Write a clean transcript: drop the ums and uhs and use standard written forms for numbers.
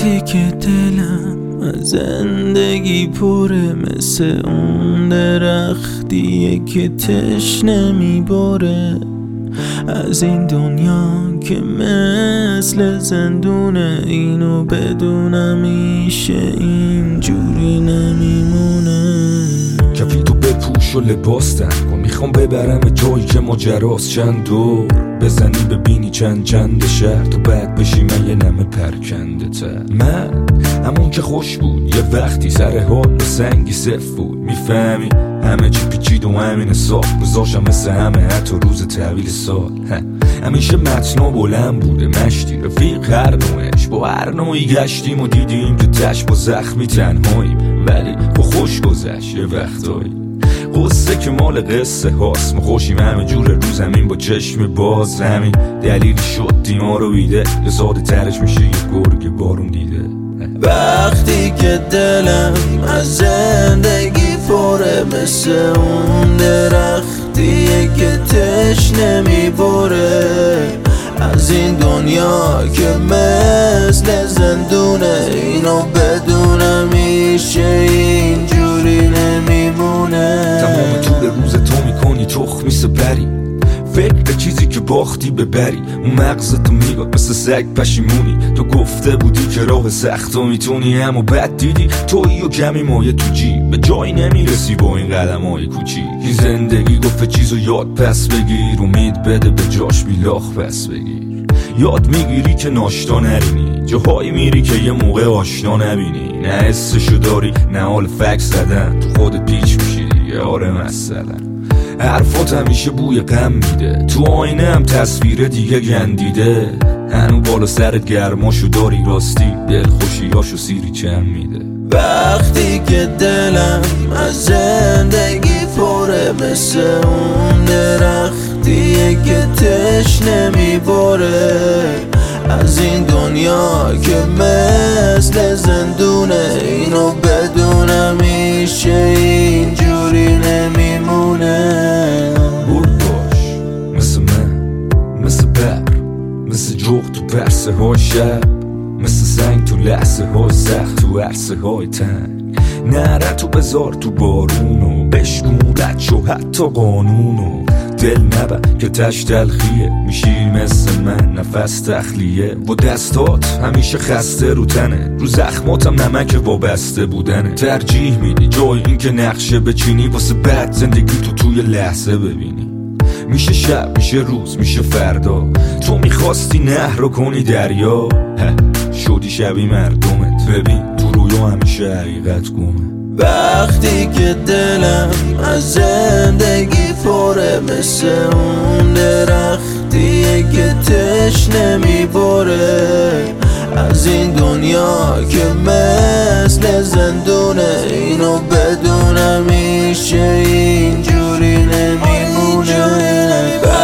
وقتی که دلم از زندگی پره، مثل اون درختیه که تشنه میباره، از این دنیا که مثل زندونه، اینو بدونم میشه اینجوری نمیمونه. کفی تو بپوش و لباس تن کن، میخوام ببرم جایی که ماجراست، چند دور بزنی ببینی چند شهر، تو بعد بشی من یه نمه پرکنده تر. من همون که خوش بود یه وقتی، سر حال و سنگی صف بود، میفهمی همه چی پیچید و همین سال گذاشتم مثل همه، حتی روز تحویل سال. همیشه متنا بلند بوده مشتی، رفیق هر نوعش با هر نوعی گشتیم و دیدیم که تش با زخمی تنهاییم، ولی با خوش گذشت یه وقتایی. قصه که مال قصه هاست، ما خوشیم همه جور رو زمین با چشم باز، همین دلیل شد دیما رو بیده یه ساده ترش میشه یه گرگ بارون دیده. وقتی که دلم از زندگی پره، مثل اون درختیه که تشنه میبره، از این دنیا که مثل زندونه، اینو بدونم میشه اینجوری نمیمونه. تمام طول روز تو میکنی تخمی سپری، فکر چیزی که باختی ببری، اون مغزتو میگاد مثل سگ پشیمونی، تو گفته بودی که راه سخت و میتونی، اما بعد دیدی تویی و کمی مایه تو جیب، به جایی نمیرسی با این قدم های کوچیک. این زندگی گفت چیزو یاد پس بگیر، امید بده به جاش بیلاخ پس بگیر، یاد میگیری که ناشتا نرینی، جاهایی میری که یه موقع آشنا نبینی، نه حسشو داری نه حال فکس زدن، تو خودت پیچ میشی دیگه. آره مثلا حرفات همیشه بوی غم میده، تو آینه هم تصویر دیگه گندیده، هنو بالا سرت گرماشو داری، راستی دل خوشیاشو سیری چند میده. وقتی که دلم از زندگی پره، مثل اون درختیه که تشنه میباره، از این دنیا که مثل زندونه، اینو بدونم میشه اینجوری نمیمونه. برد باش مثل من، مثل بر، مثل جغ تو برسه های شب، مثل سنگ تو لحظه های سخت تو عرصه های تنگ. نره تو بذار تو بارونو، بشکون رد شو حتی قانونو، دل نبر که تش تلخیه، میشی مثل من نفس تخلیه، با دستات همیشه خسته رو تنه، رو زخماتم نمک وابسته بودنه، ترجیح میدی جای این که نقشه بچینی، واسه بعد زندگی تو توی لحظه ببینی. میشه شب میشه روز میشه فردا، تو میخواستی نهر رو کنی دریا، شدی شبی مردمت، ببین تو رویا همیشه حقیقت گمه. وقتی که دلم از زندگی پره، مثل اون درختیه که تشنه میباره، از این دنیا که مثل زندونه، اینو بدونم میشه اینجوری نمیمونه.